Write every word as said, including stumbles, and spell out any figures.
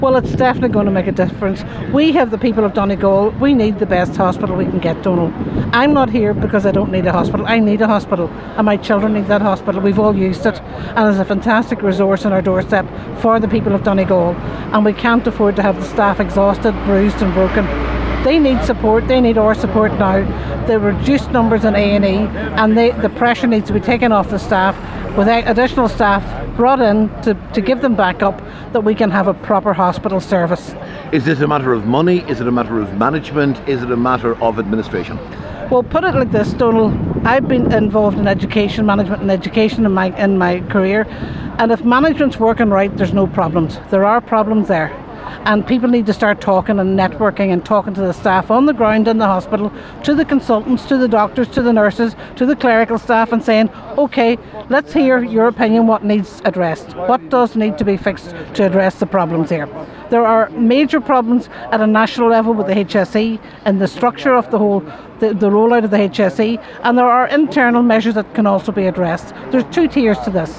Well, it's definitely going to make a difference. We have the people of Donegal. We need the best hospital we can get, Donal. I'm not here because I don't need a hospital. I need a hospital, and my children need that hospital. We've all used it, and it's a fantastic resource on our doorstep for the people of Donegal. And we can't afford to have the staff exhausted, bruised and broken. They need support. They need our support now. The reduced numbers in A and E, and they, the pressure needs to be taken off the staff with additional staff brought in to, to give them backup, that we can have a proper hospital service. Is this a matter of money? Is it a matter of management? Is it a matter of administration? Well, put it like this, Donal. I've been involved in education, management and education in my in my career, and if management's working right, there's no problems. There are problems there. And people need to start talking and networking and talking to the staff on the ground in the hospital, to the consultants, to the doctors, to the nurses, to the clerical staff, and saying, OK, let's hear your opinion, what needs addressed, what does need to be fixed to address the problems here. There are major problems at a national level with the H S E and the structure of the whole, the, the rollout of the H S E, and there are internal measures that can also be addressed. There's two tiers to this.